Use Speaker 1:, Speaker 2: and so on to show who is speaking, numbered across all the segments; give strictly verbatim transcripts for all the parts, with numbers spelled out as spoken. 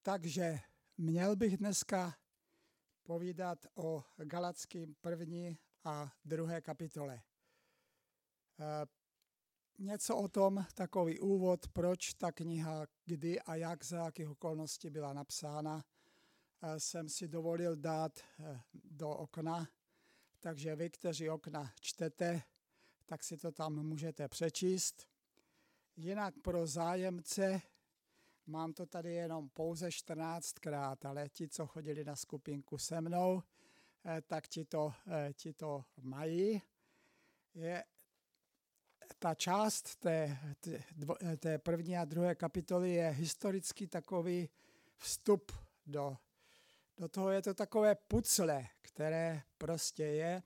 Speaker 1: Takže měl bych dneska povídat o Galatským první a druhé kapitole. E, něco o tom, takový úvod, proč ta kniha, kdy a jak, za jakých okolností byla napsána, e, jsem si dovolil dát e, do okna. Takže vy, kteří okna čtete, tak si to tam můžete přečíst. Jinak pro zájemce, mám to tady jenom pouze čtrnáctkrát, ale ti, co chodili na skupinku se mnou, tak ti to, ti to mají. Je, ta část té, té první a druhé kapitoly je historicky takový vstup do, do toho. Je to takové pucle, které prostě je.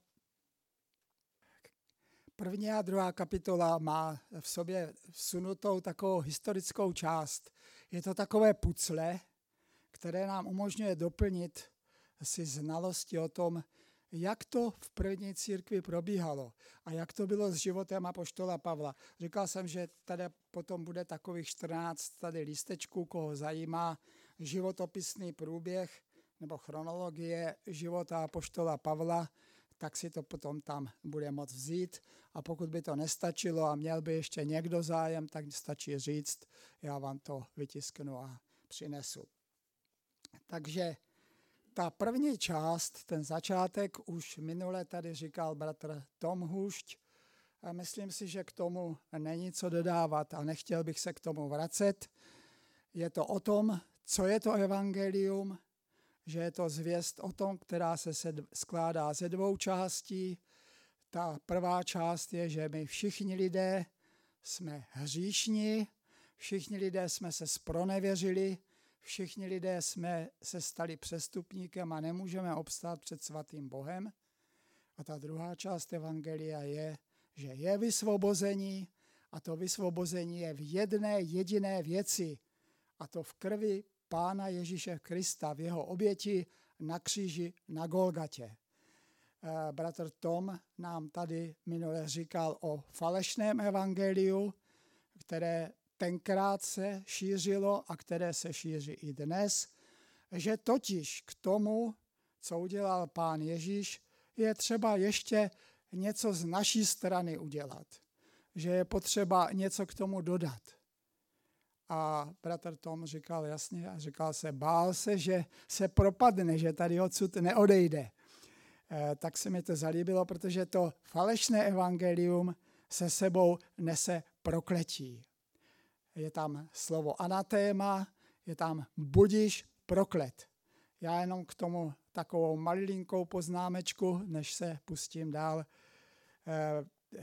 Speaker 1: První a druhá kapitola má v sobě vsunutou takovou historickou část. Je to takové pucle, které nám umožňuje doplnit si znalosti o tom, jak to v první církvi probíhalo a jak to bylo s životem apoštola Pavla. Říkal jsem, že tady potom bude takových čtrnáct tady lístečků, koho zajímá životopisný průběh nebo chronologie života apoštola Pavla, tak si to potom tam bude moct vzít. A pokud by to nestačilo a měl by ještě někdo zájem, tak stačí říct, já vám to vytisknu a přinesu. Takže ta první část, ten začátek, už minule tady říkal bratr Tom Hůšť. A myslím si, že k tomu není co dodávat a nechtěl bych se k tomu vracet. Je to o tom, co je to evangelium, že je to zvěst o tom, která se skládá ze dvou částí. Ta prvá část je, že my všichni lidé jsme hříšní, všichni lidé jsme se zpronevěřili, všichni lidé jsme se stali přestupníkem a nemůžeme obstát před svatým Bohem. A ta druhá část evangelia je, že je vysvobození a to vysvobození je v jedné jediné věci, a to v krvi Pána Ježíše Krista, v jeho oběti na kříži na Golgatě. Bratr Tom nám tady minule říkal o falešném evangeliu, které tenkrát se šířilo a které se šíří i dnes, že totiž k tomu, co udělal Pán Ježíš, je třeba ještě něco z naší strany udělat. Že je potřeba něco k tomu dodat. A bratr Tom říkal jasně, a říkal se, bál se, že se propadne, že tady odsud neodejde. E, tak se mi to zalíbilo, protože to falešné evangelium se sebou nese prokletí. Je tam slovo anatéma, je tam budiš proklet. Já jenom k tomu takovou malinkou poznámečku, než se pustím dál. E,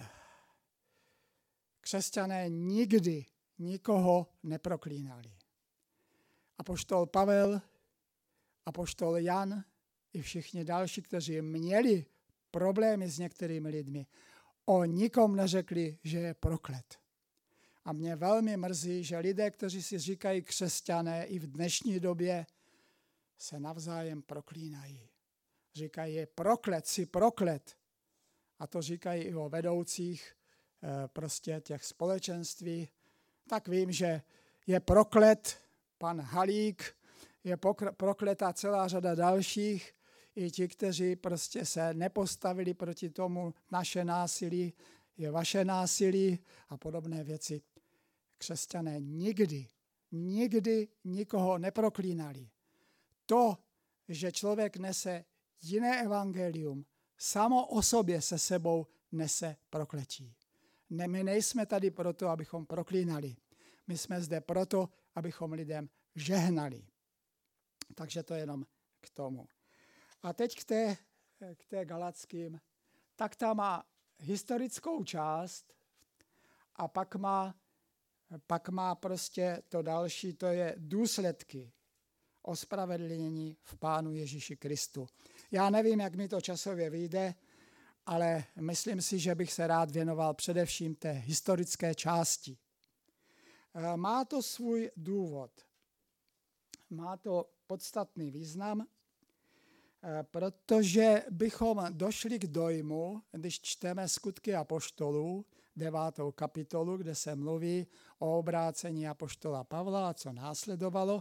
Speaker 1: křesťané nikdy nikoho neproklínali. Apoštol Pavel, apoštol Jan i všichni další, kteří měli problémy s některými lidmi, o nikom neřekli, že je proklet. A mě velmi mrzí, že lidé, kteří si říkají křesťané i v dnešní době, se navzájem proklínají. Říkají, je proklet, si proklet. A to říkají i o vedoucích prostě těch společenství. Tak vím, že je proklet pan Halík, je prokleta celá řada dalších, i ti, kteří prostě se nepostavili proti tomu, naše násilí je vaše násilí a podobné věci. Křesťané nikdy, nikdy nikoho neproklínali. To, že člověk nese jiné evangelium, samo o sobě se sebou nese prokletí. Ne, my nejsme tady proto, abychom proklínali. My jsme zde proto, abychom lidem žehnali. Takže to jenom k tomu. A teď k té, k té Galatským. Tak ta má historickou část a pak má, pak má prostě to další, to je důsledky ospravedlnění v Pánu Ježíši Kristu. Já nevím, jak mi to časově vyjde, ale myslím si, že bych se rád věnoval především té historické části. Má to svůj důvod. Má to podstatný význam, protože bychom došli k dojmu, když čteme Skutky apoštolů, devátou kapitolu, kde se mluví o obrácení apoštola Pavla a co následovalo,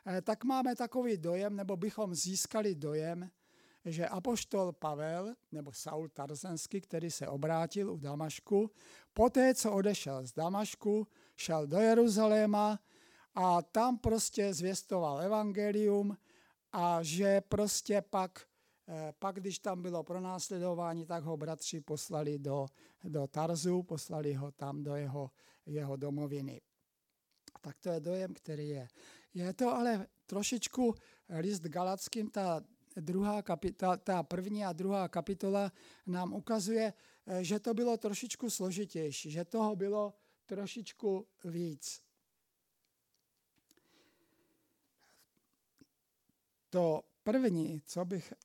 Speaker 1: tak máme takový dojem, nebo bychom získali dojem, že apoštol Pavel, nebo Saul Tarzanský, který se obrátil u Damašku, poté, co odešel z Damašku, šel do Jeruzaléma a tam prostě zvěstoval evangelium a že prostě pak, pak když tam bylo pronásledování, tak ho bratři poslali do, do Tarzu, poslali ho tam do jeho, jeho domoviny. Tak to je dojem, který je. Je to ale trošičku list Galackým, ta druhá kapitola, ta první a druhá kapitola nám ukazuje, že to bylo trošičku složitější, že toho bylo trošičku víc. To první, co bych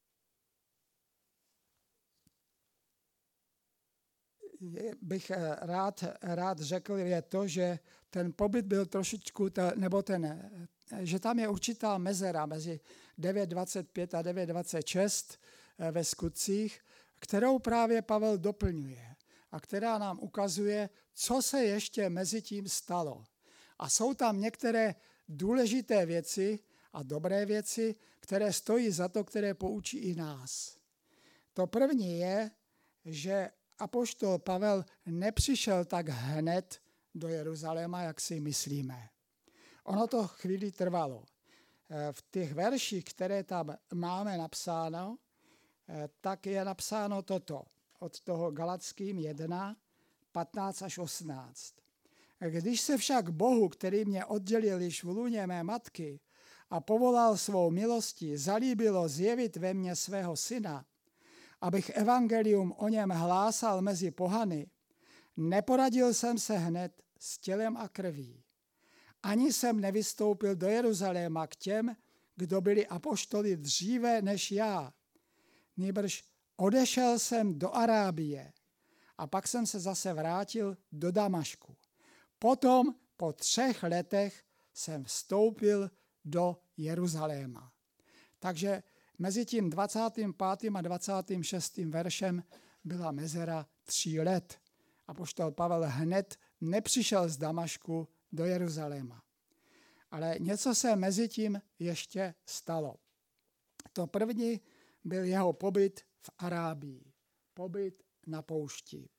Speaker 1: bych rád, rád řekl, je to, že ten pobyt byl trošičku, nebo ten, že tam je určitá mezera mezi devět dvacet pět a devět dvacet šest ve skutcích, kterou právě Pavel doplňuje a která nám ukazuje, co se ještě mezi tím stalo. A jsou tam některé důležité věci a dobré věci, které stojí za to, které poučí i nás. To první je, že apoštol Pavel nepřišel tak hned do Jeruzaléma, jak si myslíme. Ono to chvíli trvalo. V těch verších, které tam máme napsáno, tak je napsáno toto. Od toho Galackým jedna, patnáct až osmnáct. Když se však Bohu, který mě oddělil již v lůně mé matky a povolal svou milostí, zalíbilo zjevit ve mně svého syna, abych evangelium o něm hlásal mezi pohany, neporadil jsem se hned s tělem a krví. Ani jsem nevystoupil do Jeruzaléma k těm, kdo byli apoštoly dříve než já. Nýbrž odešel jsem do Arábie a pak jsem se zase vrátil do Damašku. Potom po třech letech jsem vstoupil do Jeruzaléma. Takže mezi tím dvacátým pátým a dvacátým šestým veršem byla mezera tří let. Apoštol Pavel hned nepřišel z Damašku do Jeruzaléma. Ale něco se mezi tím ještě stalo. To první byl jeho pobyt v Arábii. Pobyt na poušti.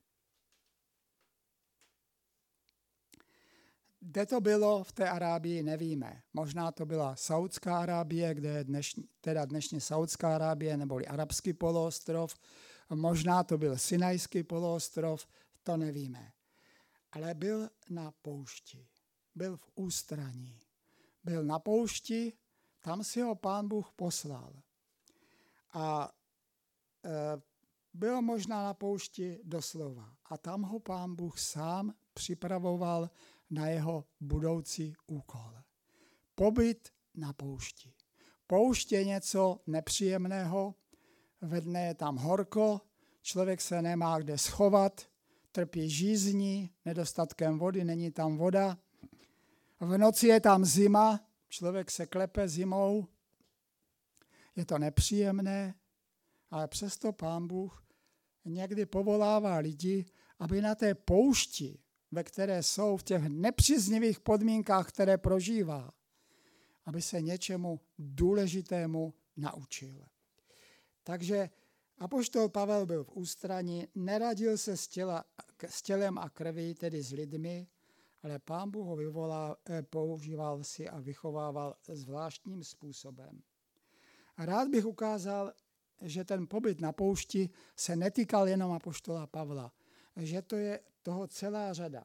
Speaker 1: Kde to bylo v té Arábii, nevíme. Možná to byla Saudská Arábie, kde je dnešní, teda dnešní Saudská Arábie, neboli Arabský poloostrov. Možná to byl Sinajský poloostrov, to nevíme. Ale byl na poušti. Byl v ústraní. Byl na poušti, tam si ho Pán Bůh poslal. A e, byl možná na poušti doslova. A tam ho Pán Bůh sám připravoval na jeho budoucí úkol. Pobyt na poušti. Poušť je něco nepříjemného, ve dne je tam horko, člověk se nemá kde schovat, trpí žízní, nedostatkem vody, není tam voda. V noci je tam zima, člověk se klepe zimou, je to nepříjemné, ale přesto Pán Bůh někdy povolává lidi, aby na té poušti, ve které jsou v těch nepříznivých podmínkách, které prožívá, aby se něčemu důležitému naučil. Takže apoštol Pavel byl v ústraní, neradil se s, těla, s tělem a krví, tedy s lidmi, ale Pán Bůh ho vyvolal, používal si a vychovával zvláštním způsobem. A rád bych ukázal, že ten pobyt na poušti se netýkal jenom apoštola Pavla, že to je toho celá řada.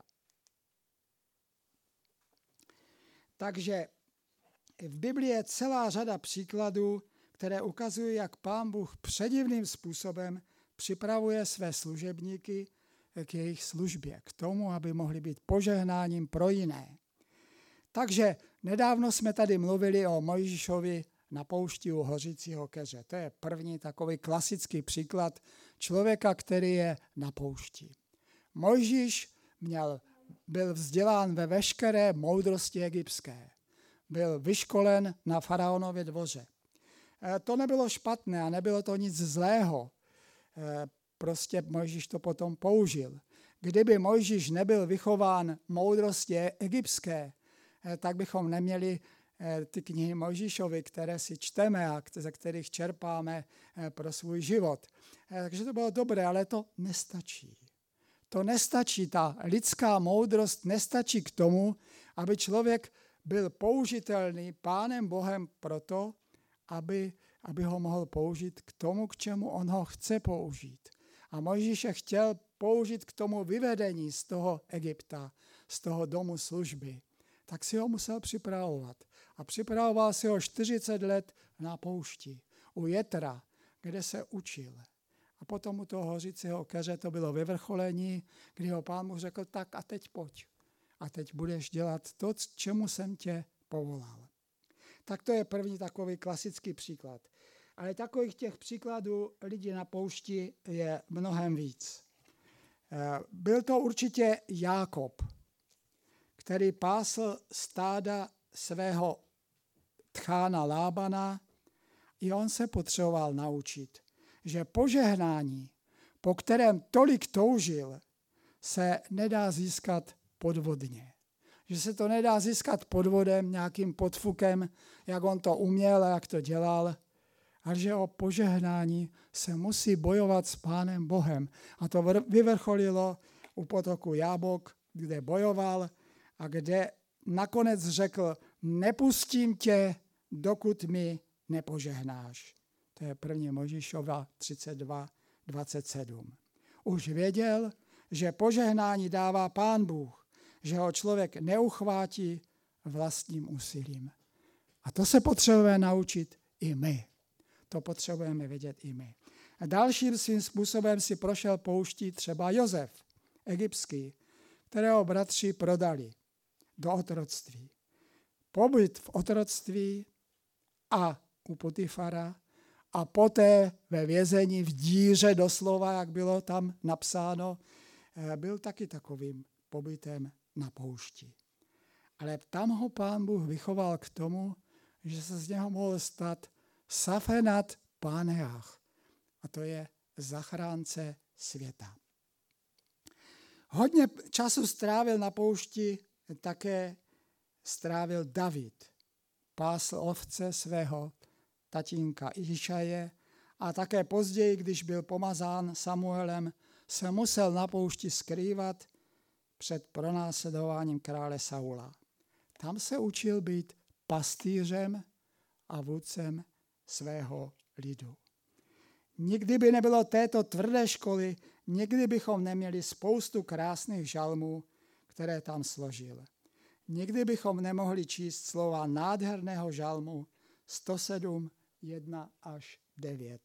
Speaker 1: Takže v Biblii je celá řada příkladů, které ukazují, jak Pán Bůh předivným způsobem připravuje své služebníky k jejich službě, k tomu, aby mohli být požehnáním pro jiné. Takže nedávno jsme tady mluvili o Mojžíšovi na poušti u hořícího keře. To je první takový klasický příklad člověka, který je na poušti. Mojžíš měl, byl vzdělán ve veškeré moudrosti egyptské. Byl vyškolen na faraonově dvoře. To nebylo špatné a nebylo to nic zlého. Prostě Mojžíš to potom použil. Kdyby Mojžíš nebyl vychován moudrosti egyptské, tak bychom neměli ty knihy Mojžíšovy, které si čteme a ze kterých čerpáme pro svůj život. Takže to bylo dobré, ale to nestačí. To nestačí, ta lidská moudrost nestačí k tomu, aby člověk byl použitelný Pánem Bohem proto, aby, aby ho mohl použít k tomu, k čemu on ho chce použít. A Mojžíše chtěl použít k tomu vyvedení z toho Egypta, z toho domu služby. Tak si ho musel připravovat. A připravoval si ho čtyřicet let na poušti, u Jetra, kde se učil. A potom u toho hořícího keře to bylo vyvrcholení, kdy ho Pán mu řekl, tak a teď pojď. A teď budeš dělat to, čemu jsem tě povolal. Tak to je první takový klasický příklad. Ale takových těch příkladů lidí na poušti je mnohem víc. Byl to určitě Jákob, který pásl stáda svého tchána Lábana, i on se potřeboval naučit, že požehnání, po kterém tolik toužil, se nedá získat podvodně. Že se to nedá získat podvodem, nějakým podfukem, jak on to uměl a jak to dělal, a že o požehnání se musí bojovat s Pánem Bohem. A to vyvrcholilo u potoku Jábok, kde bojoval a kde nakonec řekl, nepustím tě, dokud mi nepožehnáš. To je první Mojžíšova třicet dva dvacet sedm. Už věděl, že požehnání dává Pán Bůh, že ho člověk neuchvátí vlastním úsilím. A to se potřebujeme naučit i my. To potřebujeme vědět i my. A dalším svým způsobem si prošel pouští třeba Josef, egyptský, kterého bratři prodali do otroctví. Pobyt v otroctví a u Potifara a poté ve vězení v díře doslova, jak bylo tam napsáno, byl taky takovým pobytem na poušti. Ale tam ho Pán Bůh vychoval k tomu, že se z něho mohl stát Safenat Páneach. A to je zachránce světa. Hodně času strávil na poušti také strávil David. Pásl ovce svého tatínka Išaje a také později, když byl pomazán Samuelem, se musel na poušti skrývat před pronásledováním krále Saula. Tam se učil být pastýřem a vůdcem svého lidu. Nikdy by nebylo této tvrdé školy, nikdy bychom neměli spoustu krásných žalmů, které tam složil. Nikdy bychom nemohli číst slova nádherného žalmu sto sedm, jedna až devět.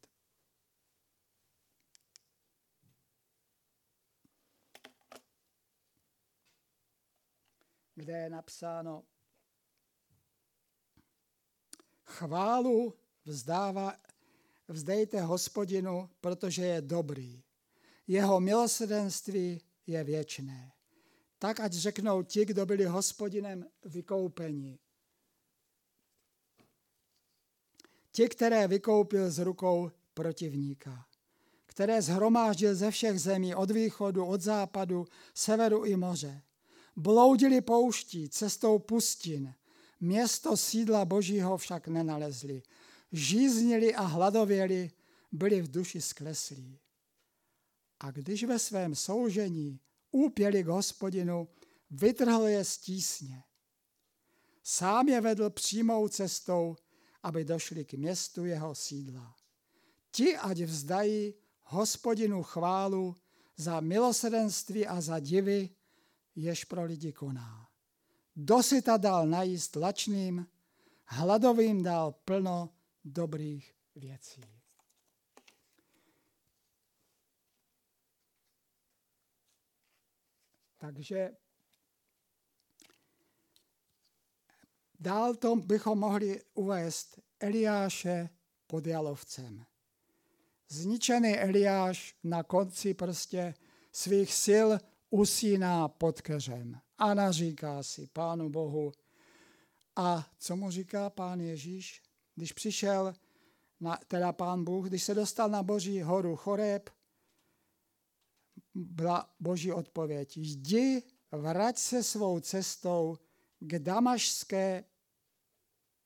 Speaker 1: Kde je napsáno: chválu vzdává, vzdejte Hospodinu, protože je dobrý. Jeho milosrdenství je věčné. Tak ať řeknou ti, kdo byli Hospodinem vykoupeni. Ti, které vykoupil z rukou protivníka, které shromáždil ze všech zemí, od východu, od západu, severu i moře. Bloudili pouští, cestou pustin, město sídla Božího však nenalezli. Žíznili a hladověli, byli v duši skleslí. A když ve svém soužení úpěli k Hospodinu, vytrhl je z tísně. Sám je vedl přímou cestou, aby došli k městu jeho sídla. Ti ať vzdají Hospodinu chválu za milosrdenství a za divy, jež pro lidi koná. Dosyta dal najíst lačným, hladovým dal plno dobrých věcí. Takže dál to bychom mohli uvést Eliáše pod jalovcem. Zničený Eliáš na konci prostě svých sil usíná pod keřem a naříká si Pánu Bohu. A co mu říká Pán Ježíš? Když přišel, na, teda Pán Bůh, když se dostal na Boží horu Choreb, byla Boží odpověď: jdi, vrať se svou cestou k damašské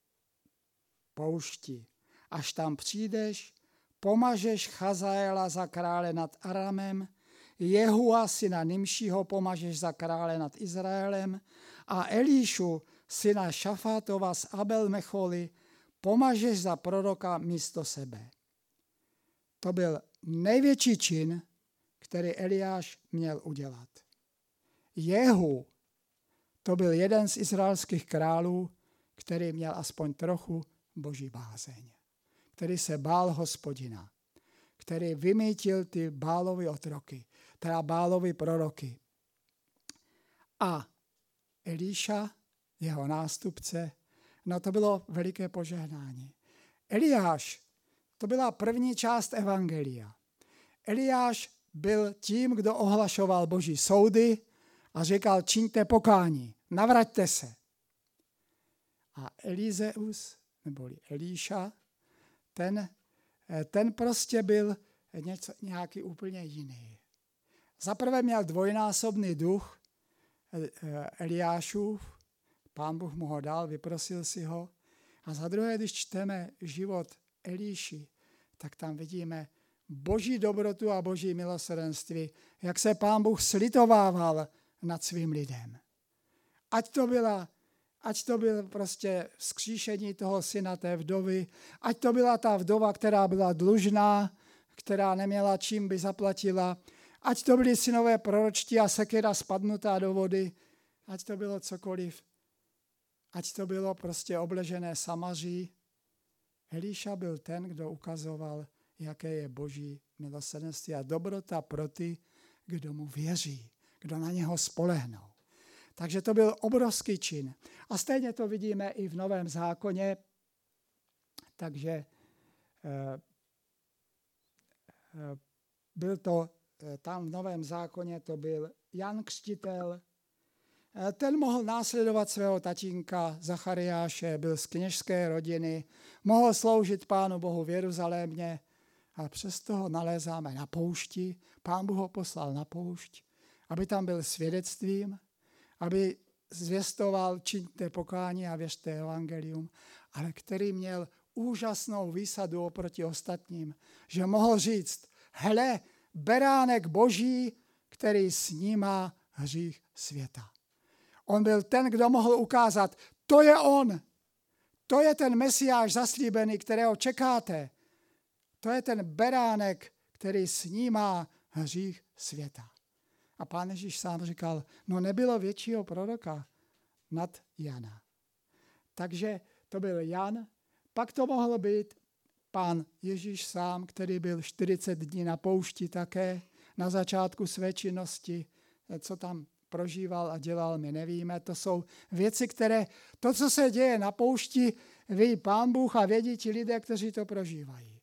Speaker 1: poušti. Až tam přijdeš, pomažeš Chazaela za krále nad Aramem, Jehua syna Nimšího pomažeš za krále nad Izraelem a Elíšu syna Šafátova z Abel Mecholy pomažeš za proroka místo sebe. To byl největší čin, který Eliáš měl udělat. Jehu, to byl jeden z izraelských králů, který měl aspoň trochu boží bázeň, který se bál Hospodina, který vymítil ty Bálovy otroky, teda Bálovy proroky. A Elíša, jeho nástupce, no to bylo veliké požehnání. Eliáš, to byla první část evangelia. Eliáš byl tím, kdo ohlašoval boží soudy a říkal, čiňte pokání, navraťte se. A Elizeus, neboli Elíša, ten, ten prostě byl něco, nějaký úplně jiný. Zaprvé měl dvojnásobný duch Eliášův, Pán Bůh mu ho dal, vyprosil si ho. A za druhé, když čteme život Elíši, tak tam vidíme boží dobrotu a boží milosrdenství, jak se Pán Bůh slitovával nad svým lidem. Ať to byla, ať to byl prostě vzkříšení toho syna té vdovy, ať to byla ta vdova, která byla dlužná, která neměla čím by zaplatila, ať to byly synové proročtí a sekera spadnutá do vody, ať to bylo cokoliv, ať to bylo prostě obležené Samaří. Elíša byl ten, kdo ukazoval, jaké je boží milosrdenství a dobrota pro ty, kdo mu věří, kdo na něho spolehnou. Takže to byl obrovský čin. A stejně to vidíme i v Novém zákoně. Takže eh, eh, byl to eh, tam v Novém zákoně, to byl Jan Křtitel. Eh, ten mohl následovat svého tatínka Zachariáše, byl z kněžské rodiny, mohl sloužit Pánu Bohu v Jeruzalémě, ale přesto ho nalézáme na poušti. Pán Bůh ho poslal na poušť, aby tam byl svědectvím, aby zvěstoval, čiňte pokání a věřte evangelium, ale který měl úžasnou výsadu oproti ostatním, že mohl říct, hele, beránek boží, který snímá hřích světa. On byl ten, kdo mohl ukázat, to je on, to je ten Mesiáš zaslíbený, kterého čekáte. To je ten beránek, který snímá hřích světa. A Pán Ježíš sám říkal, no nebylo většího proroka nad Jana. Takže to byl Jan, pak to mohl být Pán Ježíš sám, který byl čtyřicet dní na poušti také, na začátku své činnosti, co tam prožíval a dělal, my nevíme. To jsou věci, které, to, co se děje na poušti, ví Pán Bůh a vědí ti lidé, kteří to prožívají.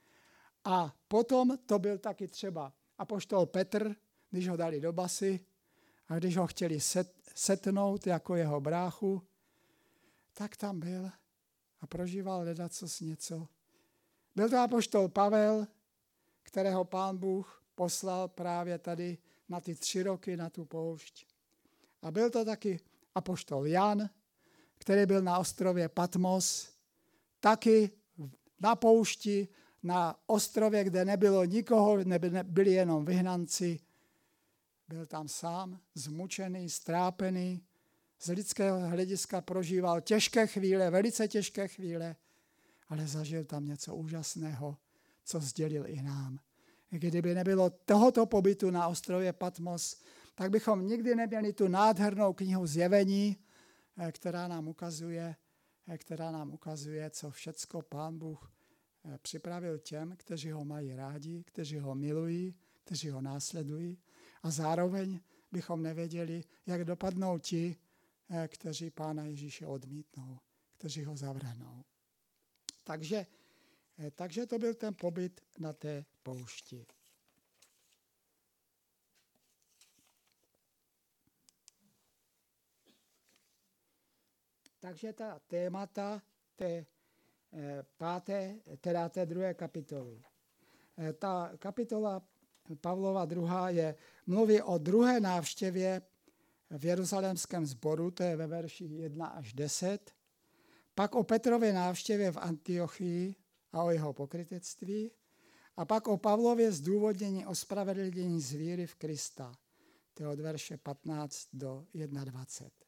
Speaker 1: A potom to byl taky třeba apoštol Petr, když ho dali do basy a když ho chtěli set, setnout jako jeho bráchu, tak tam byl a prožíval ledacos něco. Byl to apoštol Pavel, kterého Pán Bůh poslal právě tady na ty tři roky na tu poušť. A byl to taky apoštol Jan, který byl na ostrově Patmos, taky na poušti, na ostrově, kde nebylo nikoho, byli jenom vyhnanci. Byl tam sám, zmučený, strápený, z lidského hlediska prožíval těžké chvíle, velice těžké chvíle, ale zažil tam něco úžasného, co sdělil i nám. Kdyby nebylo tohoto pobytu na ostrově Patmos, tak bychom nikdy neměli tu nádhernou knihu Zjevení, která nám ukazuje, která nám ukazuje, co všecko Pán Bůh připravil těm, kteří ho mají rádi, kteří ho milují, kteří ho následují. A zároveň bychom nevěděli, jak dopadnou ti, kteří Pána Ježíše odmítnou, kteří ho zavrhnou. Takže, takže to byl ten pobyt na té poušti. Takže ta témata té páté, teda té druhé kapitoly. Ta kapitola Pavlova druhá je, mluví o druhé návštěvě v jeruzalémském sboru, to je ve verších jedna až deset. pak o Petrově návštěvě v Antiochii a o jeho pokrytectví a pak o Pavlově zdůvodnění ospravedlnění z víry v Krista. To je od verše patnáct do dvacet jedna.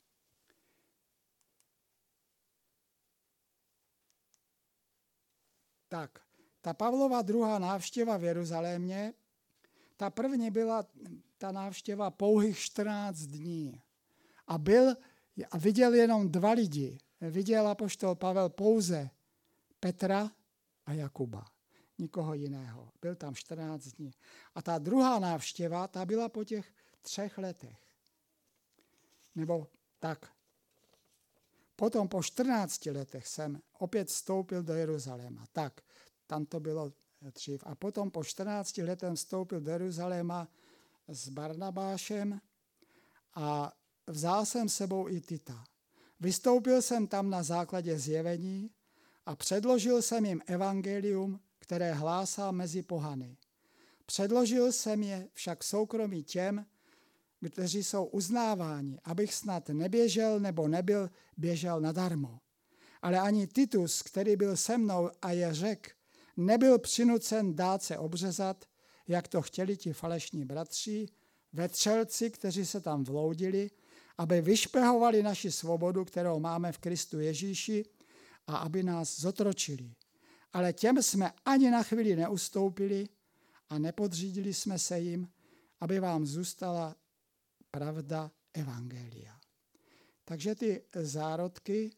Speaker 1: Tak, ta Pavlova druhá návštěva v Jeruzalémě, ta první byla ta návštěva pouhých čtrnáct dní. A byl a viděl jenom dva lidi. Viděl apoštol Pavel pouze Petra a Jakuba. Nikoho jiného. Byl tam čtrnáct dní. A ta druhá návštěva, ta byla po těch třech letech. Nebo tak. Potom po čtrnácti letech jsem opět vstoupil do Jeruzaléma. Tak, tam to bylo dřív. A potom po čtrnácti letech vstoupil do Jeruzaléma s Barnabášem a vzal jsem sebou i Tita. Vystoupil jsem tam na základě zjevení a předložil jsem jim evangelium, které hlásá mezi pohany. Předložil jsem je však soukromí těm, kteří jsou uznáváni, abych snad neběžel nebo nebyl běžel nadarmo. Ale ani Titus, který byl se mnou a je řek, nebyl přinucen dát se obřezat, jak to chtěli ti falešní bratři, vetřelci, kteří se tam vloudili, aby vyšpehovali naši svobodu, kterou máme v Kristu Ježíši, a aby nás zotročili. Ale těm jsme ani na chvíli neustoupili a nepodřídili jsme se jim, aby vám zůstala pravda evangelia. Takže ty zárodky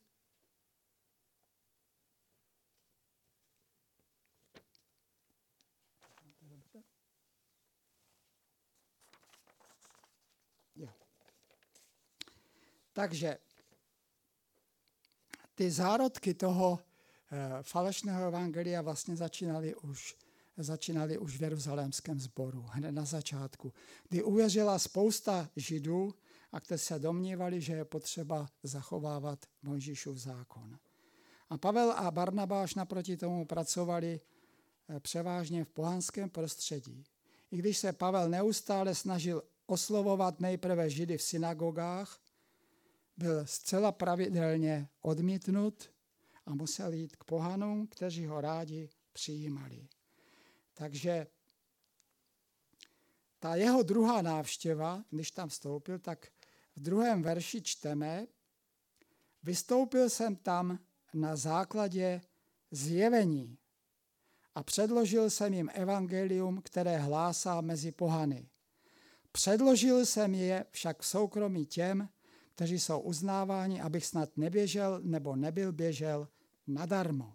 Speaker 1: Takže ty zárodky toho e, falešného evangelia vlastně začínaly už, začínaly už v jeruzalémském sboru, hned na začátku, kdy uvěřila spousta Židů a kteří se domnívali, že je potřeba zachovávat Mojžíšův zákon. A Pavel a Barnabáš naproti tomu pracovali e, převážně v pohanském prostředí. I když se Pavel neustále snažil oslovovat nejprve Židy v synagogách, byl zcela pravidelně odmítnut a musel jít k pohanům, kteří ho rádi přijímali. Takže ta jeho druhá návštěva, když tam vstoupil, tak v druhém verši čteme: vystoupil jsem tam na základě zjevení a předložil jsem jim evangelium, které hlásá mezi pohany. Předložil jsem je však v soukromí těm, kteří jsou uznáváni, abych snad neběžel nebo nebyl běžel nadarmo.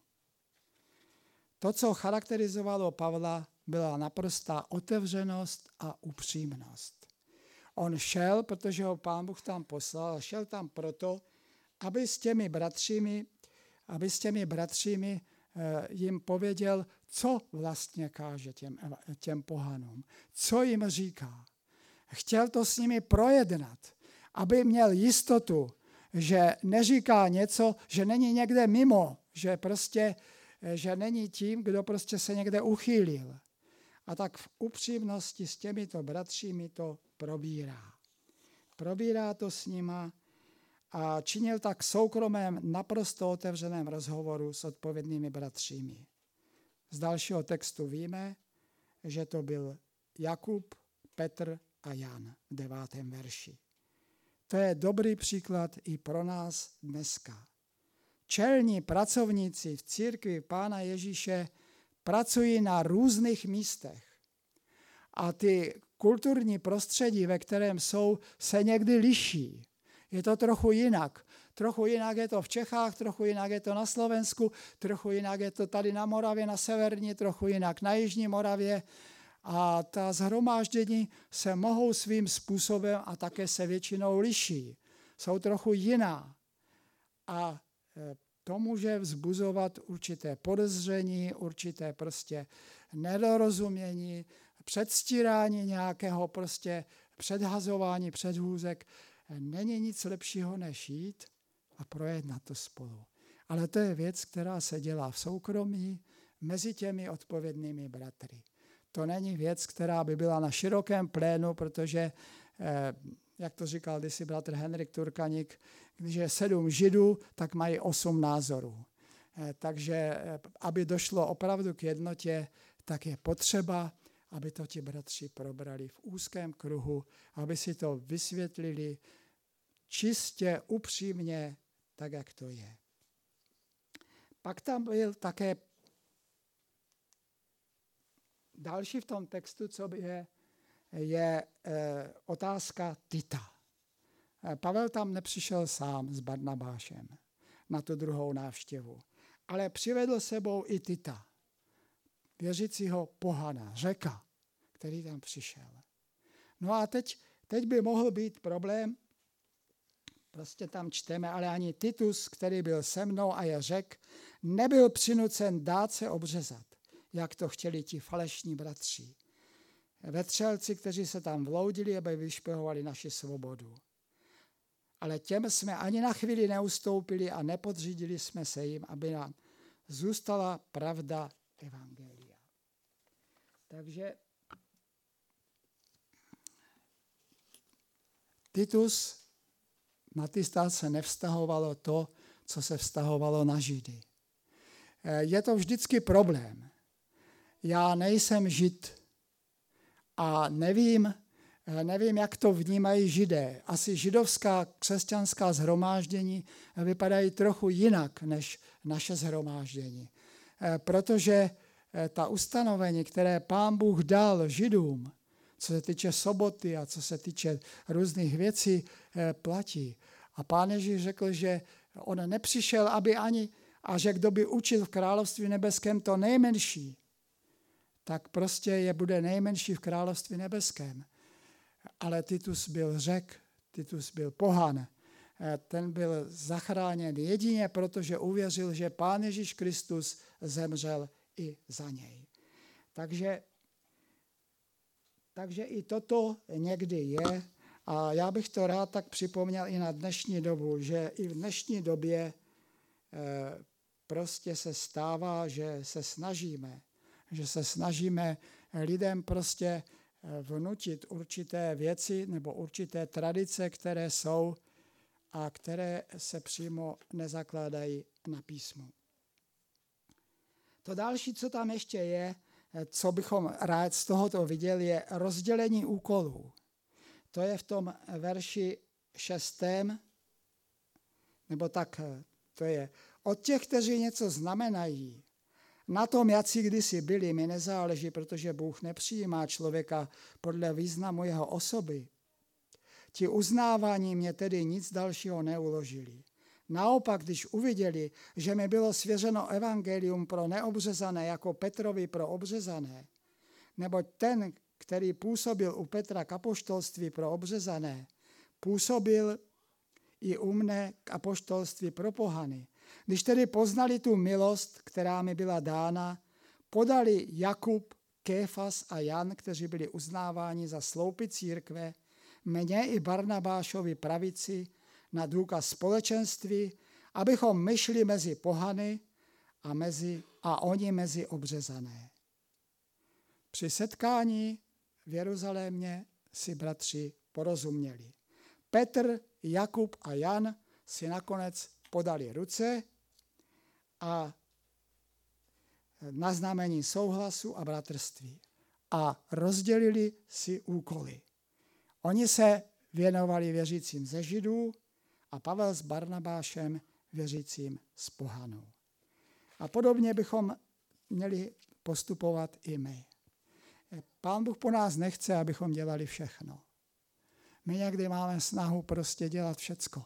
Speaker 1: To, co charakterizovalo Pavla, byla naprostá otevřenost a upřímnost. On šel, protože ho Pán Bůh tam poslal, a šel tam proto, aby s těmi bratřími, aby s těmi bratřími eh, jim pověděl, co vlastně káže těm, těm pohanům, co jim říká. Chtěl to s nimi projednat, aby měl jistotu, že neříká něco, že není někde mimo, že prostě, že není tím, kdo prostě se někde uchýlil. A tak v upřímnosti s těmito bratřími to probírá. Probírá to s nima a činil tak soukromém, naprosto otevřeném rozhovoru s odpovědnými bratřími. Z dalšího textu víme, že to byl Jakub, Petr a Jan v devátém verši. To je dobrý příklad i pro nás dneska. Čelní pracovníci v církvi Pána Ježíše pracují na různých místech. A ty kulturní prostředí, ve kterém jsou, se někdy liší. Je to trochu jinak. Trochu jinak je to v Čechách, trochu jinak je to na Slovensku, trochu jinak je to tady na Moravě, na severní, trochu jinak na jižní Moravě. A ta shromáždění se mohou svým způsobem a také se většinou liší. Jsou trochu jiná. A to může vzbuzovat určité podezření, určité prostě nedorozumění, předstírání nějakého prostě předhazování, předhůzek. Není nic lepšího, než jít a projednat to spolu. Ale to je věc, která se dělá v soukromí mezi těmi odpovědnými bratry. To není věc, která by byla na širokém plénu, protože jak to říkal kdysi bratr Henrik Turkaník, když je sedm židů, tak mají osm názorů. Takže aby došlo opravdu k jednotě, tak je potřeba, aby to ti bratři probrali v úzkém kruhu, aby si to vysvětlili čistě, upřímně, tak, jak to je. Pak tam byl také další v tom textu, co je, je e, otázka Tita. E, Pavel tam nepřišel sám s Barnabášem na tu druhou návštěvu, ale přivedl sebou i Tita, věřícího pohana, Řeka, který tam přišel. No a teď, teď by mohl být problém, prostě tam čteme, ale ani Titus, který byl se mnou a je Řek, nebyl přinucen dát se obřezat, jak to chtěli ti falešní bratři. Vetřelci, kteří se tam vloudili, aby vyšpehovali naši svobodu. Ale těm jsme ani na chvíli neustoupili a nepodřídili jsme se jim, aby nám zůstala pravda evangelia. Takže Titus, na Tita se nevztahovalo to, co se vztahovalo na Židy. Je to vždycky problém. Já nejsem Žid a nevím, nevím, jak to vnímají Židé. Asi židovská křesťanská shromáždění vypadají trochu jinak než naše shromáždění. Protože ta ustanovení, které Pán Bůh dal Židům, co se týče soboty a co se týče různých věcí, platí. A Pán Ježíš řekl, že on nepřišel, aby ani, a že kdo by učil v království nebeském to nejmenší, tak prostě je bude nejmenší v království nebeském. Ale Titus byl Řek, Titus byl pohan. Ten byl zachráněn jedině, protože uvěřil, že Pán Ježíš Kristus zemřel i za něj. Takže, takže i toto někdy je. A já bych to rád tak připomněl i na dnešní dobu, že i v dnešní době prostě se stává, že se snažíme, že se snažíme lidem prostě vnutit určité věci nebo určité tradice, které jsou a které se přímo nezakládají na písmu. To další, co tam ještě je, co bychom rád z tohoto viděli, je rozdělení úkolů. To je v tom verši šestém, nebo tak to je. Od těch, kteří něco znamenají, na tom, jací kdysi byli, mi nezáleží, protože Bůh nepřijímá člověka podle významu jeho osoby. Ti uznávání mě tedy nic dalšího neuložili. Naopak, když uviděli, že mi bylo svěřeno evangelium pro neobřezané jako Petrovi pro obřezané, neboť ten, který působil u Petra k apoštolství pro obřezané, působil i u mne k apoštolství pro pohany. Když tedy poznali tu milost, která mi byla dána, podali Jakub, Kéfas a Jan, kteří byli uznáváni za sloupy církve, mně i Barnabášovi pravici na důkaz společenství, abychom my šli mezi pohany a, mezi, a oni mezi obřezané. Při setkání v Jeruzalémě si bratři porozuměli. Petr, Jakub a Jan si nakonec podali ruce a na znamení souhlasu a bratrství a rozdělili si úkoly. Oni se věnovali věřícím ze Židů a Pavel s Barnabášem věřícím z pohanů. A podobně bychom měli postupovat i my. Pán Bůh po nás nechce, abychom dělali všechno. My někdy máme snahu prostě dělat všecko.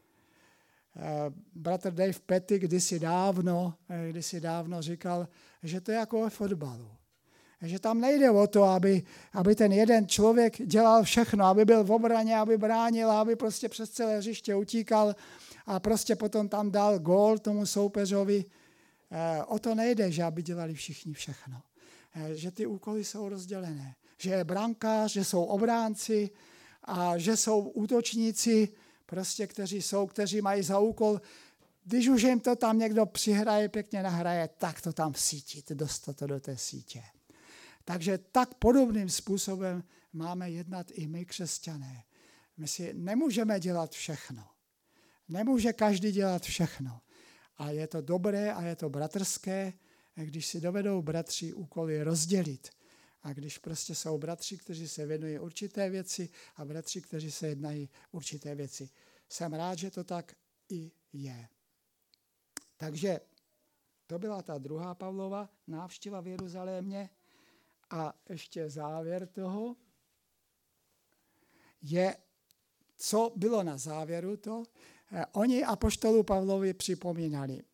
Speaker 1: Bratr Dave Petty kdysi dávno, kdysi dávno říkal, že to je jako ve fotbalu. Že tam nejde o to, aby, aby ten jeden člověk dělal všechno, aby byl v obraně, aby bránil, aby prostě přes celé hřiště utíkal a prostě potom tam dal gól tomu soupeřovi. O to nejde, že aby dělali všichni všechno. Že ty úkoly jsou rozdělené. Že je brankář, že jsou obránci a že jsou útočníci, prostě kteří jsou, kteří mají za úkol, když už jim to tam někdo přihraje, pěkně nahraje, tak to tam vsítit, dostat to do té sítě. Takže tak podobným způsobem máme jednat i my, křesťané. My si nemůžeme dělat všechno. Nemůže každý dělat všechno. A je to dobré a je to bratrské, když si dovedou bratři úkoly rozdělit. A když prostě jsou bratři, kteří se věnují určité věci a bratři, kteří se jednají určité věci. Jsem rád, že to tak i je. Takže to byla ta druhá Pavlova návštěva v Jeruzalémě. A ještě závěr toho je, co bylo na závěru to. Oni apoštolu Pavlovi připomínali.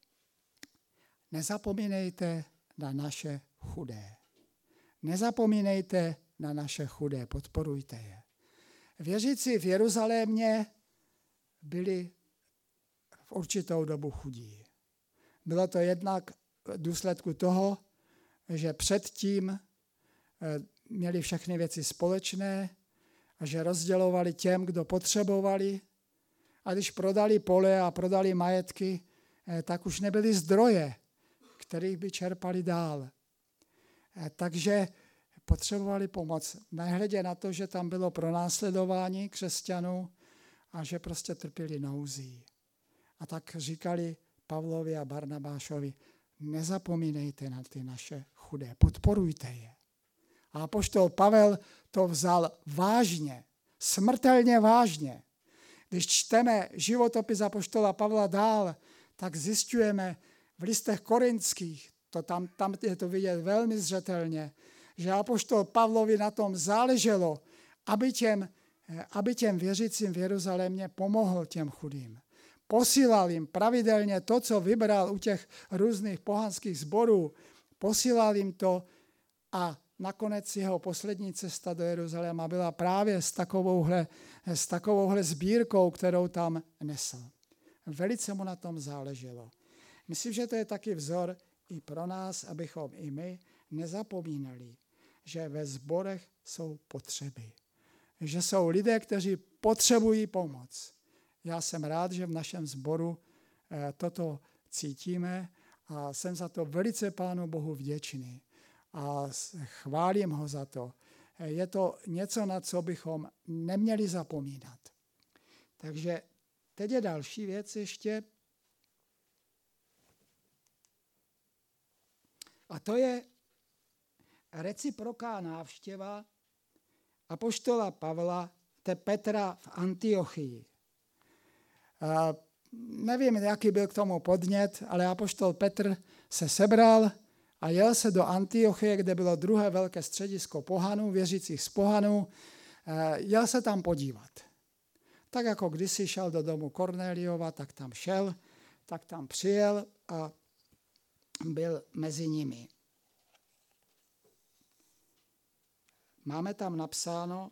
Speaker 1: Nezapomínejte na naše chudé. Nezapomínejte na naše chudé, podporujte je. Věřící v Jeruzalémě byli v určitou dobu chudí. Bylo to jednak v důsledku toho, že předtím měli všechny věci společné a že rozdělovali těm, kdo potřebovali. A když prodali pole a prodali majetky, tak už nebyly zdroje, kterých by čerpali dál. Takže potřebovali pomoc. Nehledě na to, že tam bylo pronásledování křesťanů a že prostě trpěli nouzí. A tak říkali Pavlovi a Barnabášovi, nezapomínejte na ty naše chudé, podporujte je. A apoštol Pavel to vzal vážně, smrtelně vážně. Když čteme životopis apoštola Pavla dál, tak zjišťujeme v listech korinských, to tam, tam je to vidět velmi zřetelně, že apoštol Pavlovi na tom záleželo, aby těm, aby těm věřícím v Jeruzalémě pomohl těm chudým. Posílal jim pravidelně to, co vybral u těch různých pohanských sborů, posílal jim to a nakonec jeho poslední cesta do Jeruzaléma byla právě s takovouhle, s takovouhle sbírkou, kterou tam nesl. Velice mu na tom záleželo. Myslím, že to je taky vzor i pro nás, abychom i my nezapomínali, že ve sborech jsou potřeby. Že jsou lidé, kteří potřebují pomoc. Já jsem rád, že v našem sboru toto cítíme a jsem za to velice Pánu Bohu vděčný. A chválím ho za to. Je to něco, na co bychom neměli zapomínat. Takže teď je další věc ještě. A to je reciproká návštěva apoštola Pavla, te Petra v Antiochii. A nevím, jaký byl k tomu podnět, ale apoštol Petr se sebral a jel se do Antiochie, kde bylo druhé velké středisko pohanů, věřících z pohanů. Jel se tam podívat. Tak jako kdysi šel do domu Kornéliova, tak tam šel, tak tam přijel a byl mezi nimi. Máme tam napsáno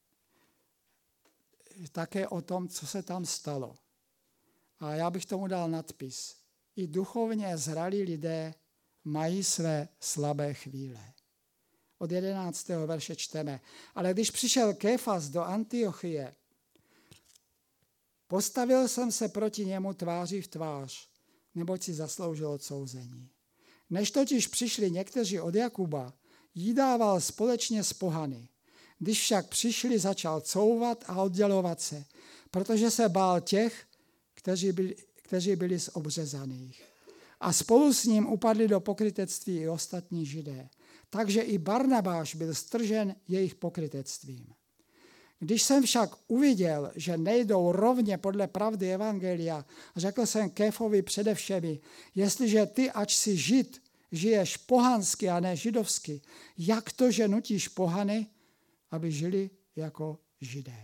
Speaker 1: také o tom, co se tam stalo. A já bych tomu dal nadpis. I duchovně zralí lidé mají své slabé chvíle. Od jedenáctého verše čteme. Ale když přišel Kéfas do Antiochie, postavil jsem se proti němu tváří v tvář, neboť si zasloužil odsouzení. Než totiž přišli někteří od Jakuba, jídával společně s pohany. Když však přišli, začal couvat a oddělovat se, protože se bál těch, kteří byli, kteří byli z obřezaných. A spolu s ním upadli do pokrytectví i ostatní Židé. Takže i Barnabáš byl stržen jejich pokrytectvím. Když jsem však uviděl, že nejdou rovně podle pravdy evangelia, řekl jsem Kéfovi především, jestliže ty, ač si Žid, žiješ pohansky a ne židovsky, jak to, že nutíš pohany, aby žili jako Židé.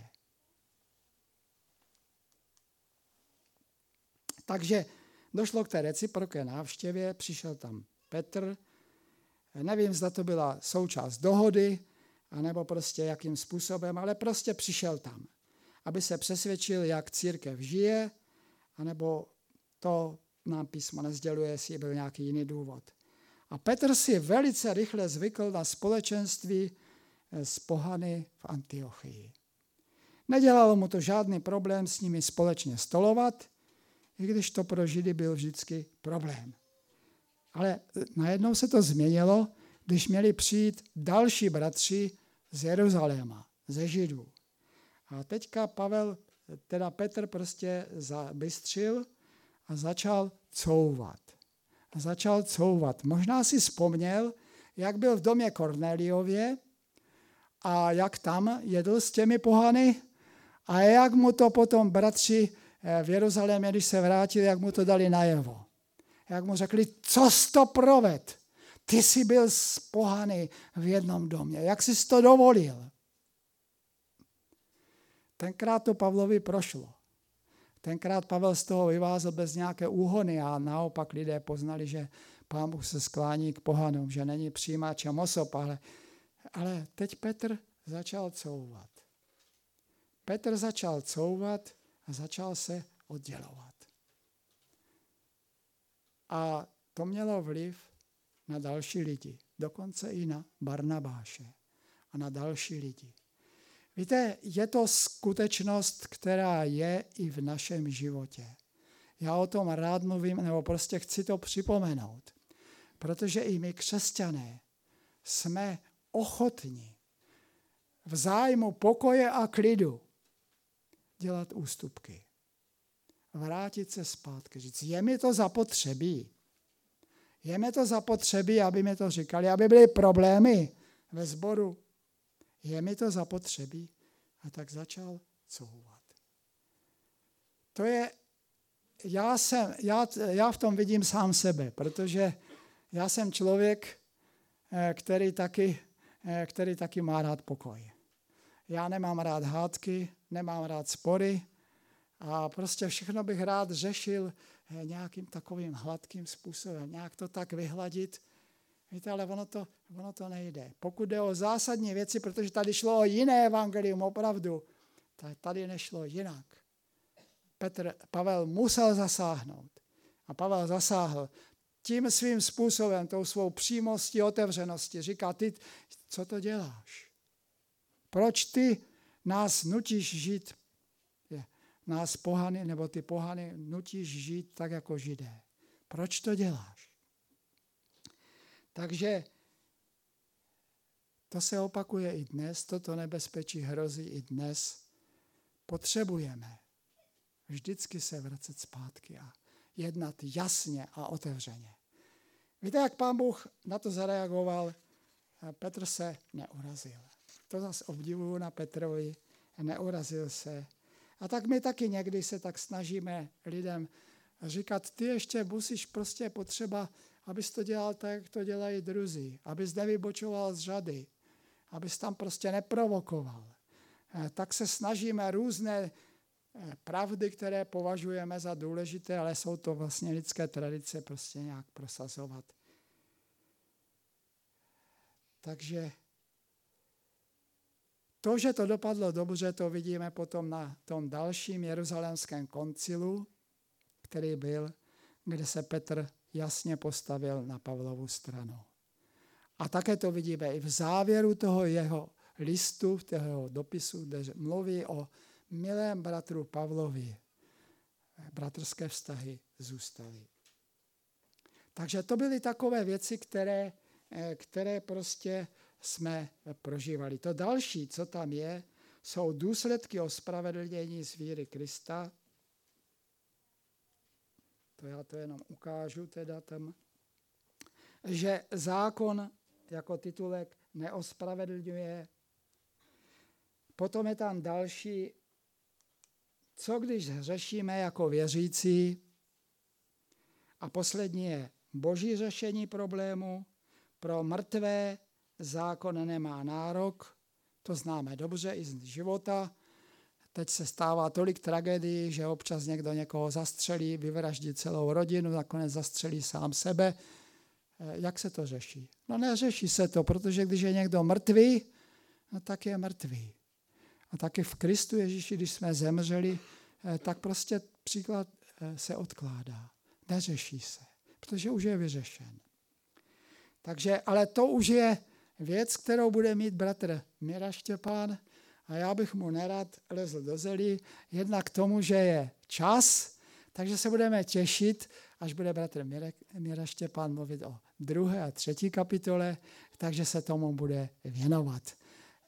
Speaker 1: Takže došlo k té reciproké návštěvě, přišel tam Petr, nevím, zda to byla součást dohody, anebo prostě jakým způsobem, ale prostě přišel tam, aby se přesvědčil, jak církev žije, anebo to nám písmo nesděluje, jestli byl nějaký jiný důvod. A Petr si velice rychle zvykl na společenství s pohany v Antiochii. Nedělalo mu to žádný problém s nimi společně stolovat, i když to pro Židy byl vždycky problém. Ale najednou se to změnilo, když měli přijít další bratři z Jeruzaléma, ze Židů. A teďka Pavel, teda Petr prostě zabystřil a začal couvat. A začal couvat. Možná si vzpomněl, jak byl v domě Kornéliově a jak tam jedl s těmi pohany a jak mu to potom bratři v Jeruzalémě, když se vrátili, jak mu to dali najevo. Jak mu řekli, co jsi to proved? Ty jsi byl s pohany v jednom domě. Jak jsi to dovolil? Tenkrát to Pavlovi prošlo. Tenkrát Pavel z toho vyvázl bez nějaké úhony a naopak lidé poznali, že Pán Bůh se sklání k pohanům, že není přijímačem osob, ale, ale teď Petr začal couvat. Petr začal couvat a začal se oddělovat. A to mělo vliv na další lidi, dokonce i na Barnabáše a na další lidi. Víte, je to skutečnost, která je i v našem životě. Já o tom rád mluvím, nebo prostě chci to připomenout, protože i my křesťané jsme ochotní v zájmu pokoje a klidu dělat ústupky. Vrátit se zpátky, říct, je mi to zapotřebí. Je mi to zapotřebí, aby mi to říkali, aby byly problémy ve sboru. Je mi to zapotřebí. A tak začal couvat. To je, já, jsem, já, já v tom vidím sám sebe, protože já jsem člověk, který taky, který taky má rád pokoj. Já nemám rád hádky, nemám rád spory a prostě všechno bych rád řešil nějakým takovým hladkým způsobem, nějak to tak vyhladit. Víte, ale ono to, ono to nejde. Pokud jde o zásadní věci, protože tady šlo o jiné evangelium, opravdu, tak tady nešlo jinak. Petr, Pavel musel zasáhnout. A Pavel zasáhl tím svým způsobem, tou svou přímostí, otevřeností. Říká, ty, co to děláš? Proč ty nás nutíš žít? Nás pohany, nebo ty pohany nutíš žít tak jako Židé. Proč to děláš? Takže to se opakuje i dnes, toto nebezpečí hrozí i dnes. Potřebujeme vždycky se vracet zpátky a jednat jasně a otevřeně. Víte, jak Pán Bůh na to zareagoval? Petr se neurazil. To zase obdivuju na Petrovi, neurazil se. A tak my taky někdy se tak snažíme lidem říkat, ty ještě musíš prostě potřeba, abys to dělal tak, jak to dělají druzí, abys nevybočoval z řady, abys tam prostě neprovokoval. Tak se snažíme různé pravdy, které považujeme za důležité, ale jsou to vlastně lidské tradice, prostě nějak prosazovat. Takže to, že to dopadlo dobře, to vidíme potom na tom dalším jeruzalémském koncilu, který byl, kde se Petr jasně postavil na Pavlovu stranu. A také to vidíme i v závěru toho jeho listu, toho dopisu, kde mluví o milém bratru Pavlovi. Bratrské vztahy zůstaly. Takže to byly takové věci, které, které prostě jsme prožívali. To další, co tam je, jsou důsledky ospravedlnění z víry Krista. To já to jenom ukážu teda tam. Že zákon jako titulek neospravedlňuje. Potom je tam další, co když řešíme jako věřící. A poslední je boží řešení problému. Pro mrtvé zákon nemá nárok, to známe dobře i z života. Teď se stává tolik tragédií, že občas někdo někoho zastřelí, vyvraždí celou rodinu, nakonec zastřelí sám sebe. Jak se to řeší? No neřeší se to, protože když je někdo mrtvý, no tak je mrtvý. A taky v Kristu Ježíši, když jsme zemřeli, tak prostě příklad se odkládá. Neřeší se, protože už je vyřešen. Takže, ale to už je věc, kterou bude mít bratr Mira Štěpán a já bych mu nerad lezl do zelí, jednak k tomu, že je čas, takže se budeme těšit, až bude bratr Mira Štěpán mluvit o druhé a třetí kapitole, takže se tomu bude věnovat.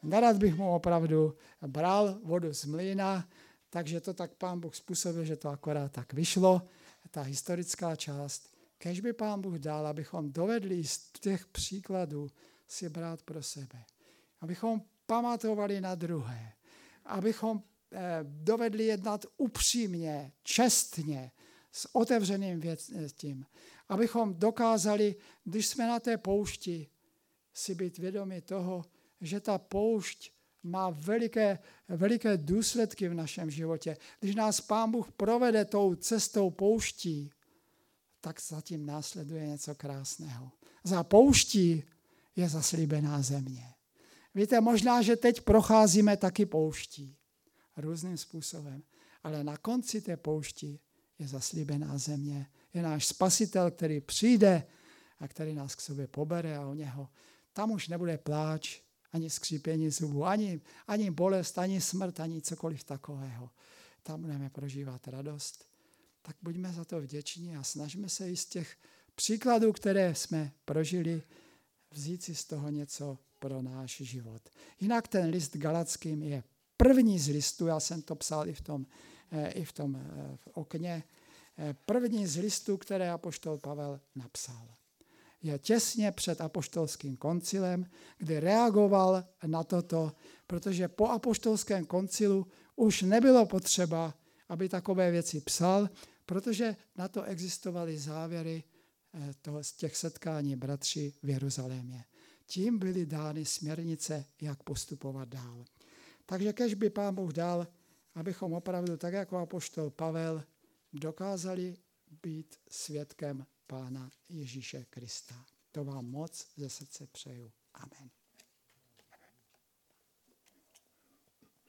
Speaker 1: nerad bych mu opravdu bral vodu z mlýna, takže to tak Pán Bůh způsobil, že to akorát tak vyšlo, ta historická část. Kéž by Pán Bůh dal, abychom dovedli z těch příkladů si brát pro sebe. Abychom pamatovali na druhé. Abychom dovedli jednat upřímně, čestně, s otevřeným věcím. Abychom dokázali, když jsme na té poušti, si být vědomi toho, že ta poušť má veliké, veliké důsledky v našem životě. Když nás Pán Bůh provede tou cestou pouští, tak zatím následuje něco krásného. Za pouští je zaslíbená země. Víte, možná, že teď procházíme taky pouští různým způsobem, ale na konci té poušti je zaslíbená země. Je náš Spasitel, který přijde a který nás k sobě pobere a o něho. Tam už nebude pláč, ani skřípění zubů, ani, ani bolest, ani smrt, ani cokoliv takového. Tam budeme prožívat radost. Tak buďme za to vděční a snažíme se i z těch příkladů, které jsme prožili, vzít si z toho něco pro náš život. Jinak ten list Galackým je první z listů, já jsem to psal i v tom, i v tom v okně, první z listů, které apoštol Pavel napsal. Je těsně před apoštolským koncilem, kdy reagoval na toto, protože po apoštolském koncilu už nebylo potřeba, aby takové věci psal, protože na to existovaly závěry toho, z těch setkání bratří v Jeruzalémě. Tím byly dány směrnice, jak postupovat dál. Takže kež by Pán Bůh dal, abychom opravdu, tak jako apoštol Pavel, dokázali být svědkem Pána Ježíše Krista. To vám moc ze srdce přeju. Amen.